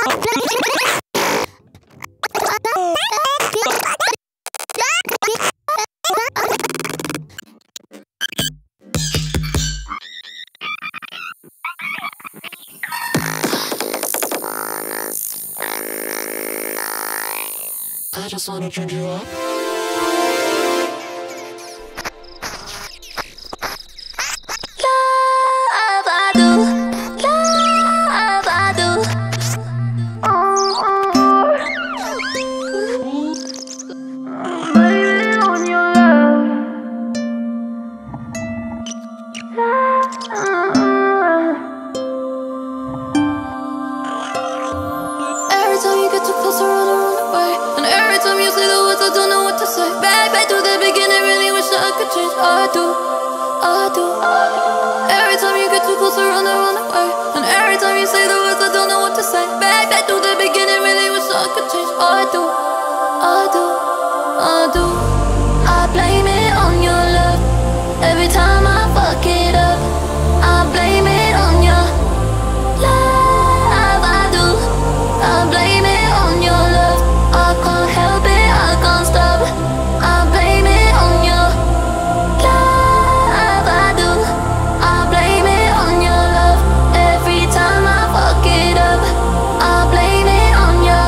I just wanna turn you up. Every time you get too close, I run away. And every time you say the words, I don't know what to say. Back to the beginning, really wish that I could change. I do. Every time you get too close, I run away. And every time you say the words, I don't know what to say. Back to the beginning, really wish that I could change. I do. I blame it on your love. Every time I fuck it up, I blame it on your love. I do. I blame it on your love. I can't help it, I can't stop. I blame it on your love. I do. I blame it on your love. Every time I fuck it up, I blame it on your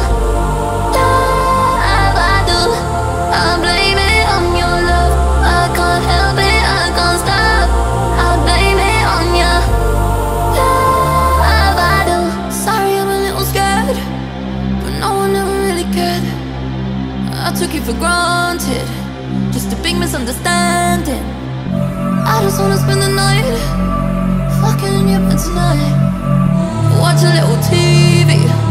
love. I do. I blame it on your love. I can't help it, I can't stop. I blame it on your love. I do. Sorry, I'm a little scared, but no one ever really cared. I took you for granted, just a big misunderstanding. I just wanna spend the night fucking in your bed tonight. Watch a little TV,